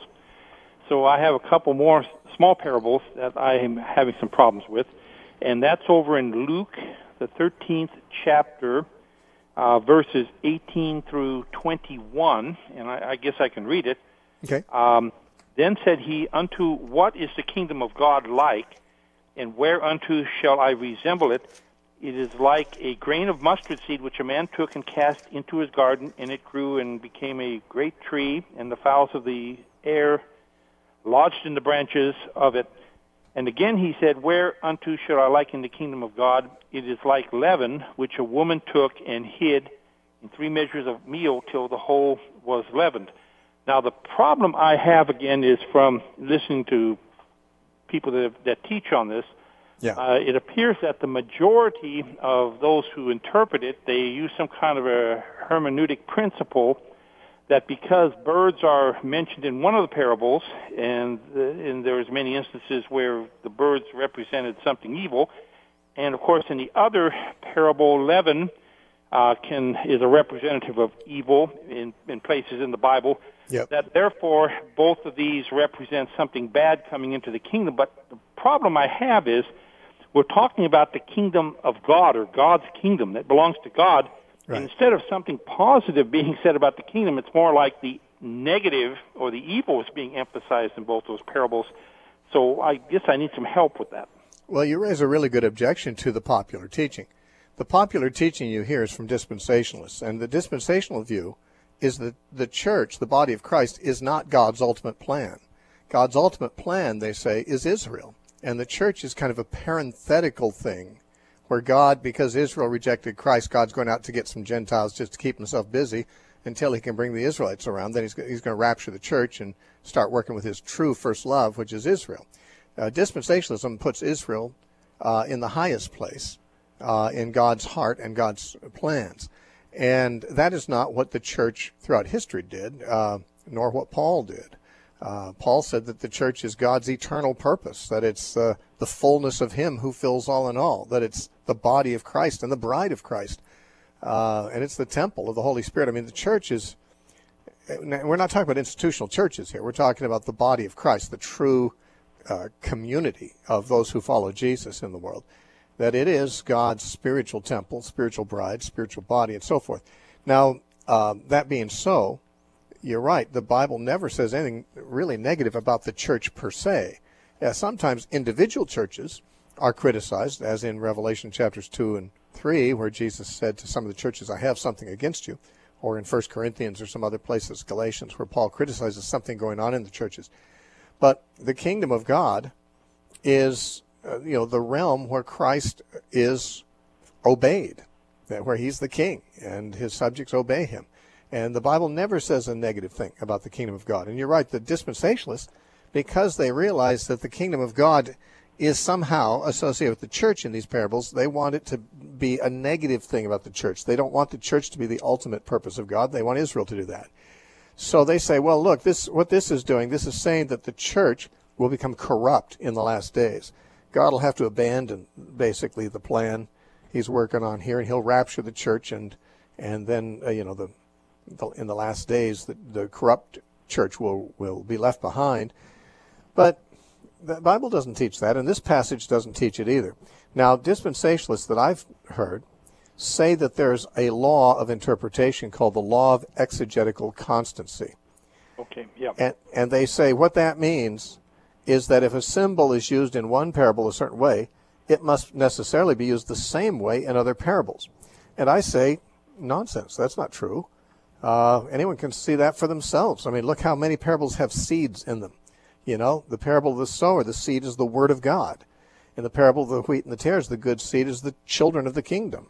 So I have a couple more small parables that I am having some problems with, and that's over in Luke, the thirteenth chapter, uh, verses eighteen through twenty-one, and I, I guess I can read it. Okay. Um, then said he, unto what is the kingdom of God like, and whereunto shall I resemble it? It is like a grain of mustard seed which a man took and cast into his garden, and it grew and became a great tree, and the fowls of the air lodged in the branches of it. And again he said, whereunto shall I liken the kingdom of God? It is like leaven, which a woman took and hid in three measures of meal till the whole was leavened. Now the problem I have, again, is from listening to people that, that teach on this. Yeah. Uh, it appears that the majority of those who interpret it, they use some kind of a hermeneutic principle that because birds are mentioned in one of the parables, and, uh, and there's many instances where the birds represented something evil, and of course in the other parable, leaven uh, can is a representative of evil in, in places in the Bible. Yep. That therefore both of these represent something bad coming into the kingdom. But the problem I have is we're talking about the kingdom of God, or God's kingdom that belongs to God. Right. And instead of something positive being said about the kingdom, it's more like the negative or the evil is being emphasized in both those parables. So I guess I need some help with that. Well, you raise a really good objection to the popular teaching. The popular teaching you hear is from dispensationalists, and the dispensational view is that the church, the body of Christ, is not God's ultimate plan. God's ultimate plan, they say, is Israel. And the church is kind of a parenthetical thing where God, because Israel rejected Christ, God's going out to get some Gentiles just to keep himself busy until he can bring the Israelites around. Then he's, he's going to rapture the church and start working with his true first love, which is Israel. Uh, dispensationalism puts Israel uh, in the highest place uh, in God's heart and God's plans. And that is not what the church throughout history did, uh, nor what Paul did. Uh, Paul said that the church is God's eternal purpose, that it's uh, the fullness of him who fills all in all, that it's the body of Christ and the bride of Christ, uh, and it's the temple of the Holy Spirit. I mean, the church is, we're not talking about institutional churches here. We're talking about the body of Christ, the true uh, community of those who follow Jesus in the world, that it is God's spiritual temple, spiritual bride, spiritual body, and so forth. Now, uh, that being so, you're right. The Bible never says anything really negative about the church per se. Yeah, sometimes individual churches are criticized, as in Revelation chapters two and three, where Jesus said to some of the churches, I have something against you, or in First Corinthians or some other places, Galatians, where Paul criticizes something going on in the churches. But the kingdom of God is, uh, you know, the realm where Christ is obeyed, where he's the king and his subjects obey him. And the Bible never says a negative thing about the kingdom of God. And you're right, the dispensationalists, because they realize that the kingdom of God is somehow associated with the church in these parables, they want it to be a negative thing about the church. They don't want the church to be the ultimate purpose of God. They want Israel to do that. So they say, well, look, this what this is doing, this is saying that the church will become corrupt in the last days. God will have to abandon, basically, the plan he's working on here, and he'll rapture the church, and and then, uh, you know, the in the last days, the, the corrupt church will, will be left behind. But the Bible doesn't teach that, and this passage doesn't teach it either. Now, dispensationalists that I've heard say that there's a law of interpretation called the law of exegetical constancy. Okay, yeah. And, and they say what that means is that if a symbol is used in one parable a certain way, it must necessarily be used the same way in other parables. And I say, nonsense, that's not true. Uh, anyone can see that for themselves. I mean, look how many parables have seeds in them. You know, the parable of the sower, the seed is the word of God. In the parable of the wheat and the tares, the good seed is the children of the kingdom.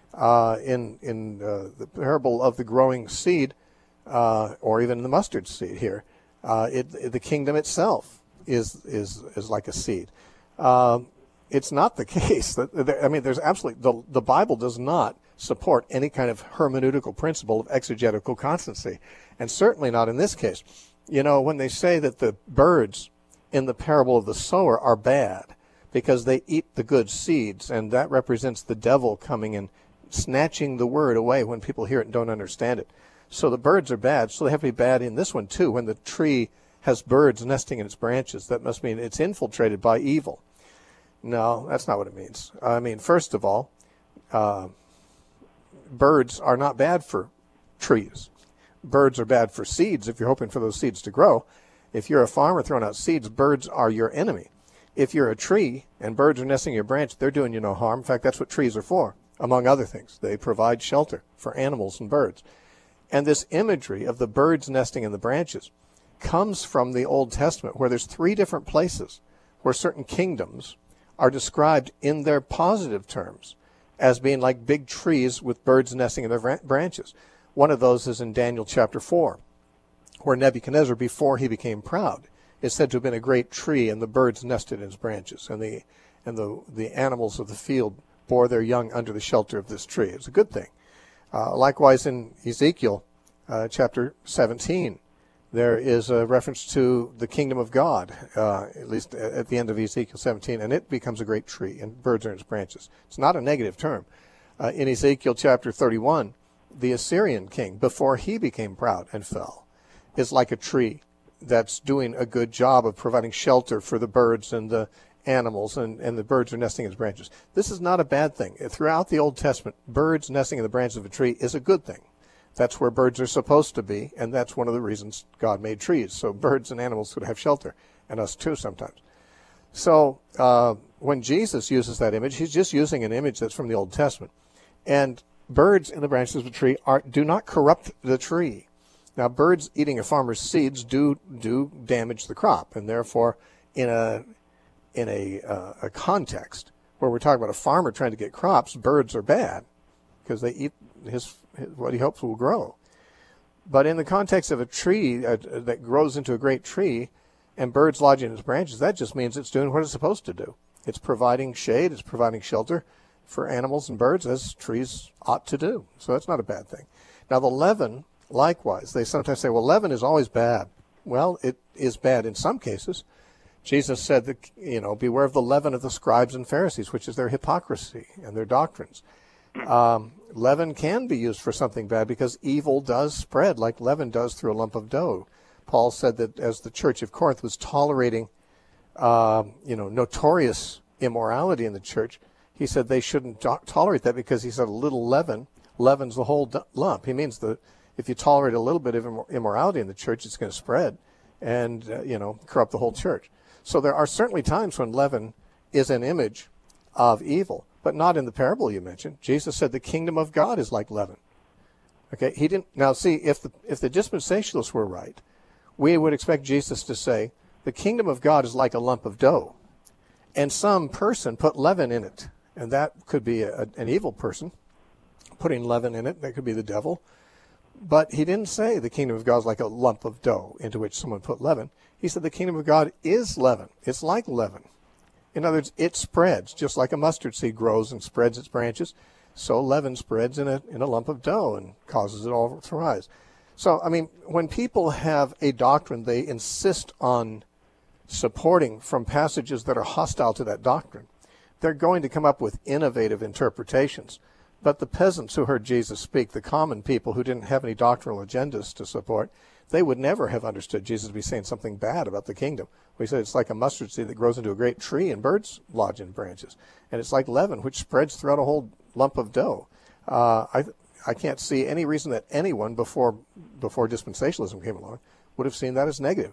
Uh, in in uh, the parable of the growing seed, uh, or even the mustard seed here, uh, it, it, the kingdom itself is is is like a seed. Uh, it's not the case. That, I mean, there's absolutely, the, the Bible does not support any kind of hermeneutical principle of exegetical constancy, and certainly not in this case. You know, when they say that the birds in the parable of the sower are bad because they eat the good seeds, and that represents the devil coming and snatching the word away when people hear it and don't understand it. So the birds are bad, so they have to be bad in this one too. When the tree has birds nesting in its branches, that must mean it's infiltrated by evil. No, that's not what it means. I mean, first of all, uh, birds are not bad for trees. Birds are bad for seeds if you're hoping for those seeds to grow. If you're a farmer throwing out seeds, birds are your enemy. If you're a tree and birds are nesting in your branch, they're doing you no harm. In fact, that's what trees are for, among other things. They provide shelter for animals and birds. And this imagery of the birds nesting in the branches comes from the Old Testament, where there's three different places where certain kingdoms are described in their positive terms as being like big trees with birds nesting in their branches. One of those is in Daniel chapter four, where Nebuchadnezzar, before he became proud, is said to have been a great tree, and the birds nested in his branches, and the and the, the animals of the field bore their young under the shelter of this tree. It's a good thing. Uh, likewise, in Ezekiel uh, chapter seventeen, there is a reference to the kingdom of God, uh, at least at the end of Ezekiel seventeen, and it becomes a great tree, and birds are in its branches. It's not a negative term. Uh, in Ezekiel chapter thirty-one, the Assyrian king, before he became proud and fell, is like a tree that's doing a good job of providing shelter for the birds and the animals, and, and the birds are nesting in its branches. This is not a bad thing. Throughout the Old Testament, birds nesting in the branches of a tree is a good thing. That's where birds are supposed to be, and that's one of the reasons God made trees, so birds and animals could have shelter, and us too sometimes. So uh, when Jesus uses that image, he's just using an image that's from the Old Testament. And birds in the branches of a tree are, do not corrupt the tree. Now, birds eating a farmer's seeds do do damage the crop, and therefore, in a in a, uh, a context where we're talking about a farmer trying to get crops, birds are bad because they eat his, his what he hopes will grow. But in the context of a tree uh, that grows into a great tree, and birds lodging in its branches, that just means it's doing what it's supposed to do. It's providing shade, it's providing shelter for animals and birds, as trees ought to do. So that's not a bad thing. Now, the leaven, likewise, they sometimes say, well, leaven is always bad. Well, it is bad in some cases. Jesus said that, you know, beware of the leaven of the scribes and Pharisees, which is their hypocrisy and their doctrines. Um, leaven can be used for something bad because evil does spread like leaven does through a lump of dough. Paul said that as the church of Corinth was tolerating, uh, you know, notorious immorality in the church, he said they shouldn't to- tolerate that because he said a little leaven leavens the whole d- lump. He means that if you tolerate a little bit of immor- immorality in the church, it's going to spread and, uh, you know, corrupt the whole church. So there are certainly times when leaven is an image of evil, but not in the parable you mentioned. Jesus said the kingdom of God is like leaven. Okay, he didn't. Now, see, if the if the dispensationalists were right, we would expect Jesus to say the kingdom of God is like a lump of dough, and some person put leaven in it, and that could be a, an evil person putting leaven in it. That could be the devil. But he didn't say the kingdom of God is like a lump of dough into which someone put leaven. He said the kingdom of God is leaven. It's like leaven. In other words, it spreads, just like a mustard seed grows and spreads its branches. So leaven spreads in a in a lump of dough and causes it all to rise. So, I mean, when people have a doctrine they insist on supporting from passages that are hostile to that doctrine, they're going to come up with innovative interpretations. But the peasants who heard Jesus speak, the common people who didn't have any doctrinal agendas to support, they would never have understood Jesus to be saying something bad about the kingdom. We said it's like a mustard seed that grows into a great tree and birds lodge in branches. And it's like leaven, which spreads throughout a whole lump of dough. Uh, I I can't see any reason that anyone before before dispensationalism came along would have seen that as negative.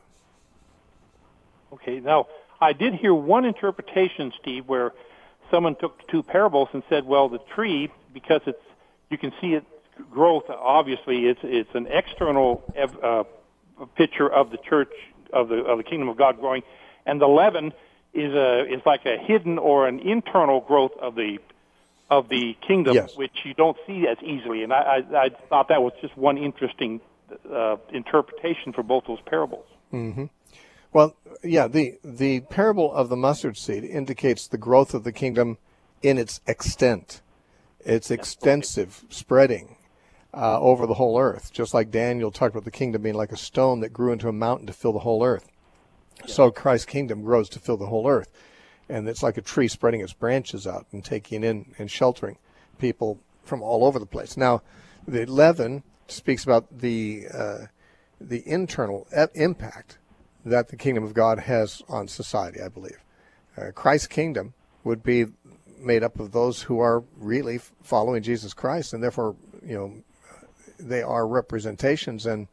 Okay, now, I did hear one interpretation, Steve, where someone took two parables and said, well, the tree, because it's you can see its growth, obviously, it's it's an external uh, picture of the church, of the of the kingdom of God growing, and the leaven is a is like a hidden or an internal growth of the of the kingdom, yes, which you don't see as easily. And I, I, I thought that was just one interesting uh, interpretation for both those parables. Mm-hmm. Well, yeah, the the parable of the mustard seed indicates the growth of the kingdom in its extent. It's extensive, okay, spreading uh, over the whole earth, just like Daniel talked about the kingdom being like a stone that grew into a mountain to fill the whole earth. Yeah. So Christ's kingdom grows to fill the whole earth. And it's like a tree spreading its branches out and taking in and sheltering people from all over the place. Now, the leaven speaks about the uh, the internal impact that the kingdom of God has on society, I believe. Uh, Christ's kingdom would be made up of those who are really following Jesus Christ, and therefore, you know, they are representations and,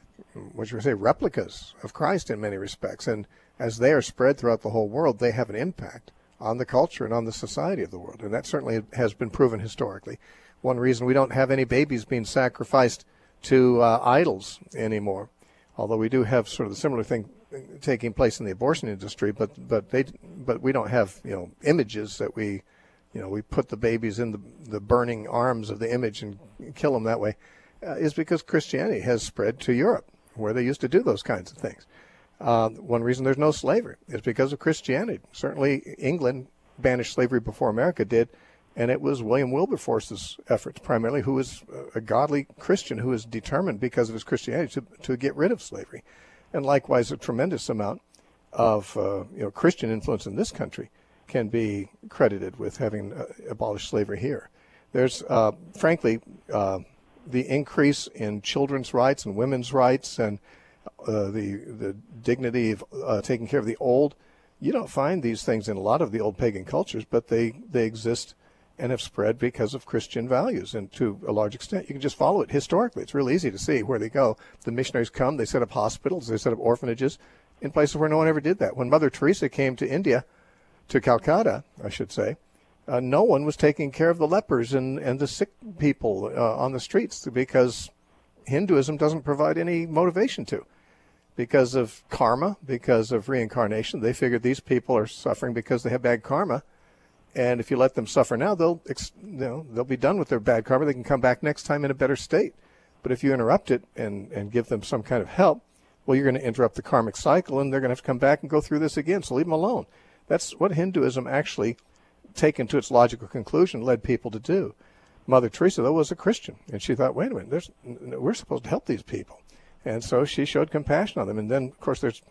what you would say, replicas of Christ in many respects. And as they are spread throughout the whole world, they have an impact on the culture and on the society of the world. And that certainly has been proven historically. One reason we don't have any babies being sacrificed to uh, idols anymore, although we do have sort of the similar thing taking place in the abortion industry, but but they but we don't have, you know, images that we, you know, we put the babies in the, the burning arms of the image and kill them that way, uh, is because Christianity has spread to Europe, where they used to do those kinds of things. Uh, one reason there's no slavery is because of Christianity. Certainly England banished slavery before America did, and it was William Wilberforce's efforts primarily, who was a godly Christian who was determined because of his Christianity to, to get rid of slavery. And likewise, a tremendous amount of uh, you know Christian influence in this country can be credited with having uh, abolished slavery here. There's, uh, frankly, uh, the increase in children's rights and women's rights and uh, the the dignity of uh, taking care of the old. You don't find these things in a lot of the old pagan cultures, but they, they exist and have spread because of Christian values, and to a large extent. You can just follow it historically. It's real easy to see where they go. The missionaries come, they set up hospitals, they set up orphanages in places where no one ever did that. When Mother Teresa came to India, to Calcutta, I should say, uh, no one was taking care of the lepers and, and the sick people uh, on the streets, because Hinduism doesn't provide any motivation to. Because of karma, because of reincarnation, they figured these people are suffering because they have bad karma. And if you let them suffer now, they'll, you know, they'll be done with their bad karma. They can come back next time in a better state. But if you interrupt it and, and give them some kind of help, well, you're going to interrupt the karmic cycle, and they're going to have to come back and go through this again. So leave them alone. That's what Hinduism actually, taken to its logical conclusion, led people to do. Mother Teresa, though, was a Christian, and she thought, wait a minute, there's, we're supposed to help these people. And so she showed compassion on them. And then, of course, there's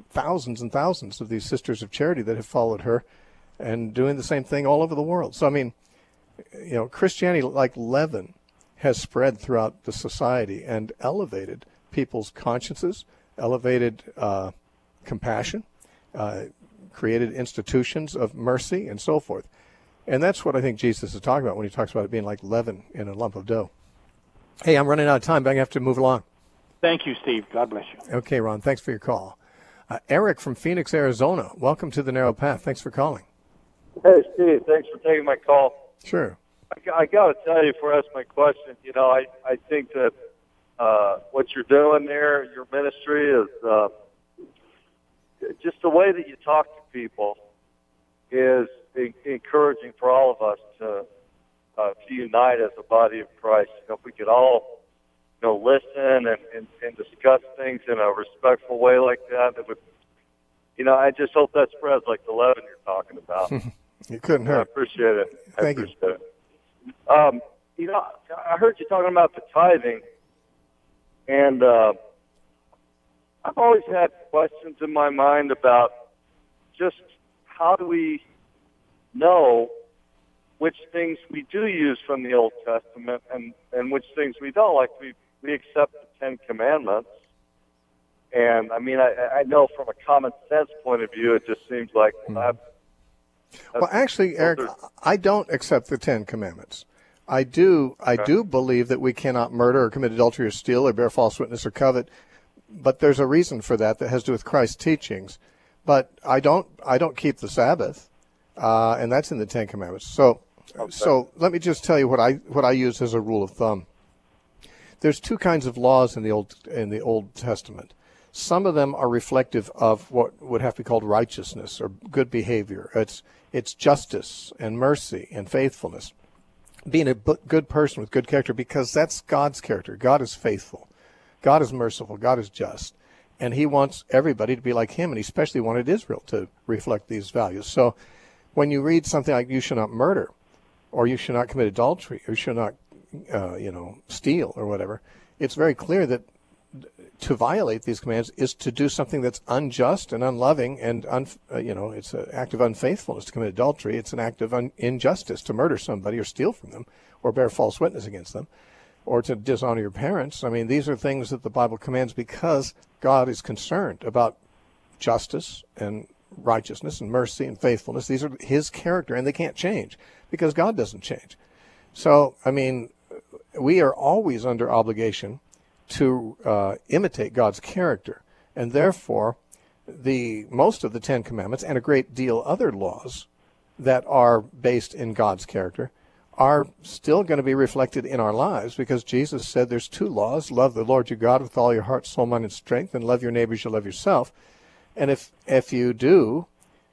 thousands and thousands of these Sisters of Charity that have followed her and doing the same thing all over the world. So, I mean, you know, Christianity, like leaven, has spread throughout the society and elevated people's consciences, elevated uh, compassion, uh, created institutions of mercy, and so forth. And that's what I think Jesus is talking about when he talks about it being like leaven in a lump of dough. Hey, I'm running out of time, but I have to move along. Thank you, Steve. God bless you. Okay, Ron, thanks for your call. Uh, Eric from Phoenix, Arizona, welcome to The Narrow Path. Thanks for calling. Hey, Steve, thanks for taking my call. Sure. I, I got to tell you, before I ask my question, you know, I, I think that uh, what you're doing there, your ministry, is uh, just the way that you talk to people is e- encouraging for all of us to uh, to unite as a body of Christ. You know, if we could all, you know, listen and, and, and discuss things in a respectful way like that, it would, you know, I just hope that spreads like the leaven you're talking about. It couldn't hurt. I appreciate it. I Thank appreciate you. it. Um, you know, I heard you talking about the tithing, and uh, I've always had questions in my mind about just how do we know which things we do use from the Old Testament and, and which things we don't. Like we, we accept the Ten Commandments, and I mean, I, I know from a common sense point of view, it just seems like well, Mm-hmm. that, Well, actually, Eric, I don't accept the Ten Commandments. I do I do believe that we cannot murder or commit adultery or steal or bear false witness or covet, but there's a reason for that that has to do with Christ's teachings. But I don't I don't keep the Sabbath, uh, and that's in the Ten Commandments. So okay. so let me just tell you what I what I use as a rule of thumb. There's two kinds of laws in the Old in the Old Testament. Some of them are reflective of what would have to be called righteousness or good behavior. It's it's justice and mercy and faithfulness. Being a good person with good character, because that's God's character. God is faithful. God is merciful. God is just. And he wants everybody to be like him, and he especially wanted Israel to reflect these values. So when you read something like you shall not murder, or you shall not commit adultery, or you shall not, uh, you know, steal or whatever, it's very clear that to violate these commands is to do something that's unjust and unloving, and un, uh, you know, it's an act of unfaithfulness to commit adultery. It's an act of un, injustice to murder somebody or steal from them or bear false witness against them or to dishonor your parents. I mean, these are things that the Bible commands because God is concerned about justice and righteousness and mercy and faithfulness. These are his character, and they can't change because God doesn't change. So, I mean, we are always under obligation to uh, imitate God's character, and therefore the most of the Ten Commandments and a great deal other laws that are based in God's character are still going to be reflected in our lives, because Jesus said there's two laws: love the Lord your God with all your heart, soul, mind, and strength, and love your neighbor as you love yourself. And if if you do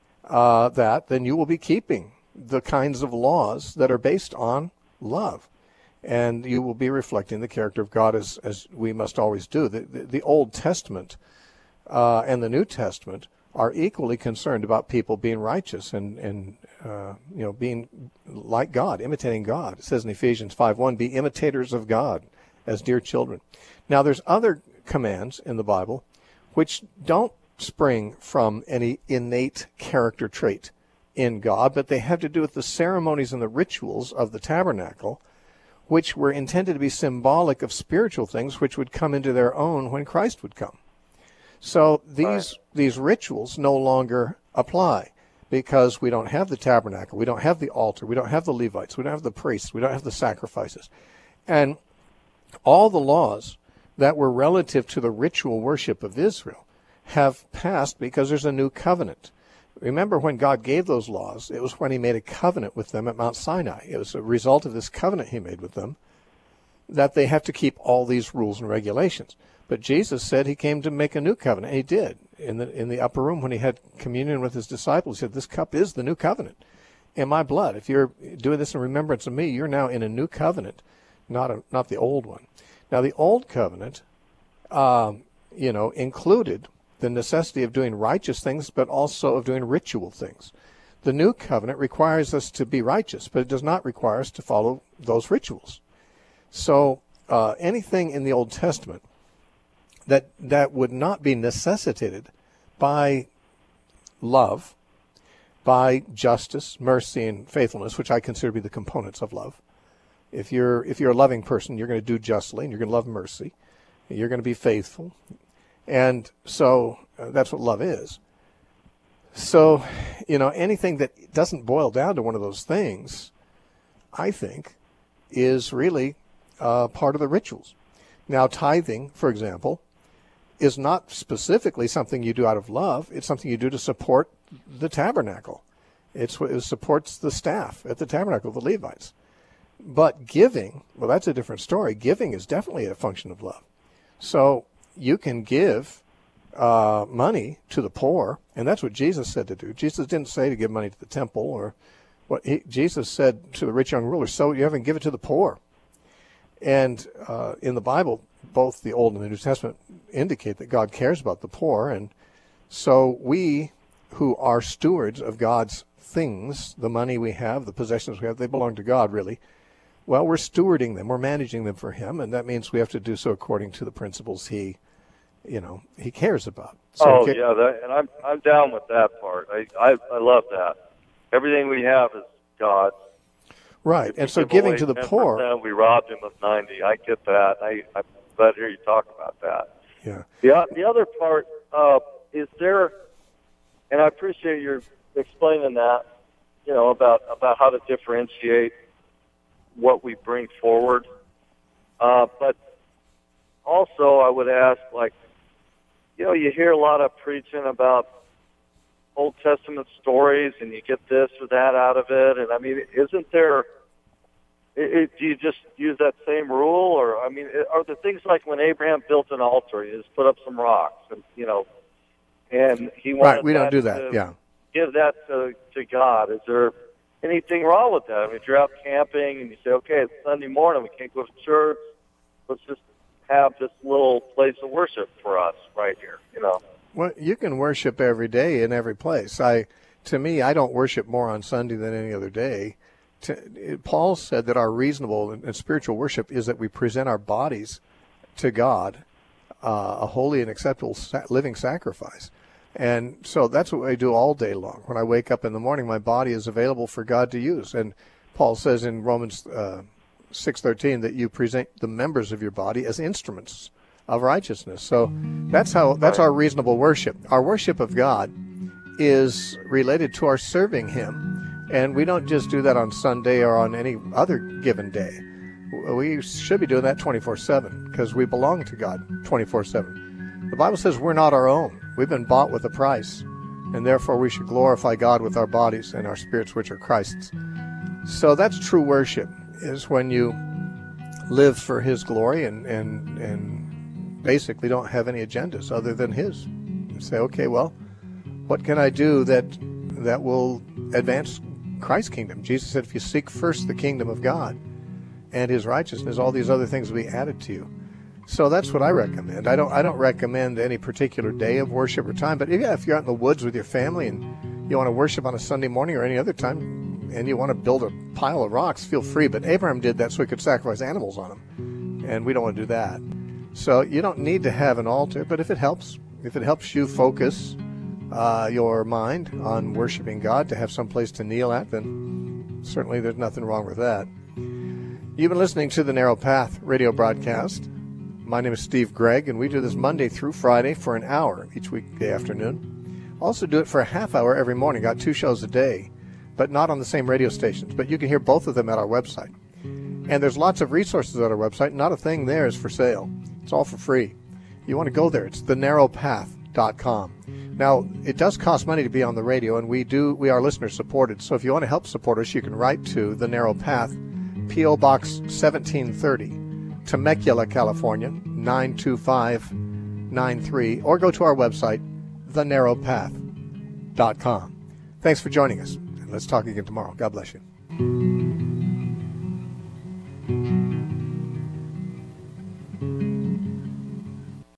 uh, that, then you will be keeping the kinds of laws that are based on love. And you will be reflecting the character of God as, as we must always do. The, the, the Old Testament uh, and the New Testament are equally concerned about people being righteous and, and uh, you know, being like God, imitating God. It says in Ephesians five one, be imitators of God as dear children. Now, there's other commands in the Bible which don't spring from any innate character trait in God, but they have to do with the ceremonies and the rituals of the tabernacle, which were intended to be symbolic of spiritual things which would come into their own when Christ would come. So these right. these rituals no longer apply because we don't have the tabernacle, we don't have the altar, we don't have the Levites, we don't have the priests, we don't have the sacrifices. And all the laws that were relative to the ritual worship of Israel have passed because there's a new covenant. Remember, when God gave those laws, it was when he made a covenant with them at Mount Sinai. It was a result of this covenant he made with them that they have to keep all these rules and regulations. But Jesus said he came to make a new covenant. And he did. In the in the upper room when he had communion with his disciples, he said, this cup is the new covenant in my blood. If you're doing this in remembrance of me, you're now in a new covenant, not a, not the old one. Now, the old covenant, um, you know, included the necessity of doing righteous things, but also of doing ritual things. The new covenant requires us to be righteous, but it does not require us to follow those rituals. So uh, anything in the Old Testament that that would not be necessitated by love, by justice, mercy, and faithfulness, which I consider to be the components of love. If you're if you're a loving person, you're going to do justly, and you're going to love mercy. You're going to be faithful. And so uh, that's what love is. So, you know, anything that doesn't boil down to one of those things, I think, is really uh, part of the rituals. Now, tithing, for example, is not specifically something you do out of love. It's something you do to support the tabernacle. It's what it supports the staff at the tabernacle, the Levites. But giving, well, that's a different story. Giving is definitely a function of love. So you can give uh, money to the poor, and that's what Jesus said to do. Jesus didn't say to give money to the temple, or what he, Jesus said to the rich young ruler, so you haven't give it to the poor. And uh, in the Bible, both the Old and the New Testament indicate that God cares about the poor, and so we who are stewards of God's things, the money we have, the possessions we have, they belong to God, really. Well, we're stewarding them, we're managing them for Him, and that means we have to do so according to the principles He, you know, He cares about. So oh ca- yeah, that, and I'm I'm down with that part. I, I I love that. Everything we have is God's. Right, and so giving to the poor, we robbed Him of ninety. I get that. I I'm glad to hear you talk about that. Yeah. The the other part uh, is there, and I appreciate your explaining that. You know about about how to differentiate what we bring forward. Uh, but also I would ask, like, you know, you hear a lot of preaching about Old Testament stories and you get this or that out of it. And I mean, isn't there, it, it, do you just use that same rule? Or, I mean, are there things like when Abraham built an altar, he just put up some rocks and, you know, and he wanted right, we don't do that, to yeah. give that to, to God. Is there anything wrong with that? I mean, if you're out camping and you say, okay, it's Sunday morning, we can't go to church, let's just have this little place of worship for us right here, you know. Well, you can worship every day in every place. I, to me, I don't worship more on Sunday than any other day. To, Paul said that our reasonable and spiritual worship is that we present our bodies to God, uh, a holy and acceptable sa- living sacrifice. And so that's what I do all day long. When I wake up in the morning, my body is available for God to use. And Paul says in Romans uh, six thirteen that you present the members of your body as instruments of righteousness. So that's how that's our reasonable worship. Our worship of God is related to our serving Him. And we don't just do that on Sunday or on any other given day. We should be doing that twenty-four seven because we belong to God twenty-four seven. The Bible says we're not our own. We've been bought with a price, and therefore we should glorify God with our bodies and our spirits, which are Christ's. So that's true worship, is when you live for His glory and, and, and basically don't have any agendas other than His. You say, okay, well, what can I do that that will advance Christ's kingdom? Jesus said, if you seek first the kingdom of God and His righteousness, all these other things will be added to you. So that's what I recommend. I don't I don't recommend any particular day of worship or time, but yeah, if you're out in the woods with your family and you want to worship on a Sunday morning or any other time, and you want to build a pile of rocks, feel free. But Abraham did that so he could sacrifice animals on them, and we don't want to do that. So you don't need to have an altar, but if it helps, if it helps you focus uh, your mind on worshiping God, to have some place to kneel at, then certainly there's nothing wrong with that. You've been listening to the Narrow Path radio broadcast. My name is Steve Gregg, and we do this Monday through Friday for an hour each weekday afternoon. Also do it for a half hour every morning. Got two shows a day, but not on the same radio stations. But you can hear both of them at our website. And there's lots of resources at our website. Not a thing there is for sale. It's all for free. You want to go there. It's the narrow path dot com. Now, it does cost money to be on the radio, and we do we are listener supported. So if you want to help support us, you can write to The Narrow Path, P O Box seventeen thirty. Temecula, California, nine two five nine three, or go to our website, the narrow path dot com. Thanks for joining us, and let's talk again tomorrow. God bless you.